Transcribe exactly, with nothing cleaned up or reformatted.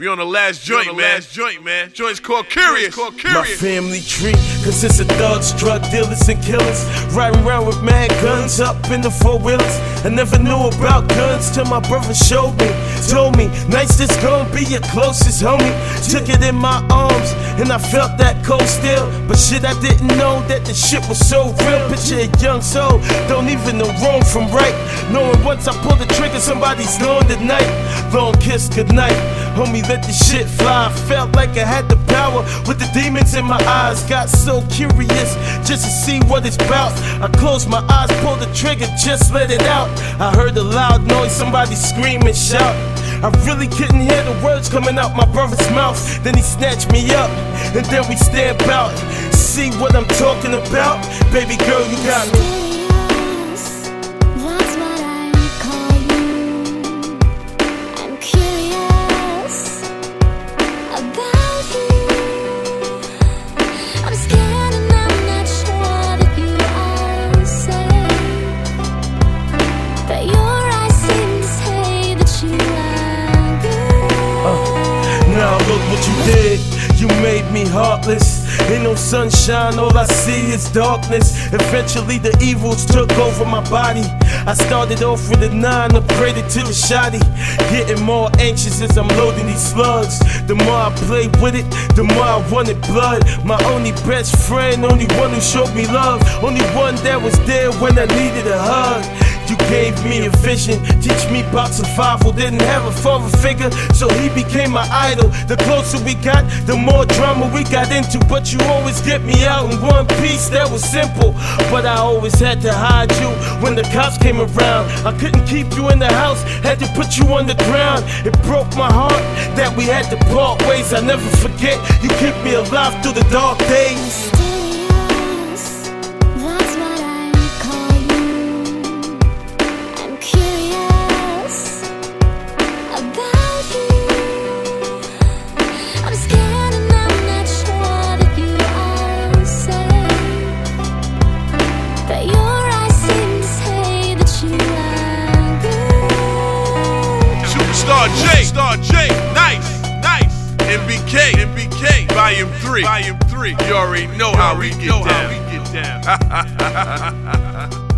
We on the last joint, man. Last joint, man. Joint's called Curious. Called Curious. My family tree consists of thugs, drug dealers, and killers. Riding around with mad guns up in the four wheelers. I never knew about guns till my brother showed me. Told me, nice, this gon' be your closest homie. Took it in my arms, and I felt that cold still. But shit, I didn't know that the shit was so real. Picture a young soul, don't even know wrong from right. Knowing once I pull the trigger, somebody's gone tonight. Long kiss, goodnight. Homie, let the shit fly. Felt like I had the power with the demons in my eyes. Got so curious just to see what it's about. I closed my eyes, pulled the trigger, just let it out. I heard a loud noise, somebody scream and shout. I really couldn't hear the words coming out my brother's mouth. Then he snatched me up, and then we stamp out. See what I'm talking about? Baby girl, you got me. Now look what you did, you made me heartless. Ain't no sunshine, all I see is darkness. Eventually the evils took over my body. I started off with a nine, upgraded to the shotty. Getting more anxious as I'm loading these slugs. The more I played with it, the more I wanted blood. My only best friend, only one who showed me love. Only one that was there when I needed a hug. You gave me a vision, teach me about survival. Didn't have a father figure, so he became my idol. The closer we got, the more drama we got into. But you always get me out in one piece, that was simple. But I always had to hide you when the cops came around. I couldn't keep you in the house, had to put you on the ground. It broke my heart that we had to part ways. I never forget, you keep me alive through the dark days. Star J, Star J, nice, nice. M B K, M B K, Volume three, Volume three. You already know how we get down.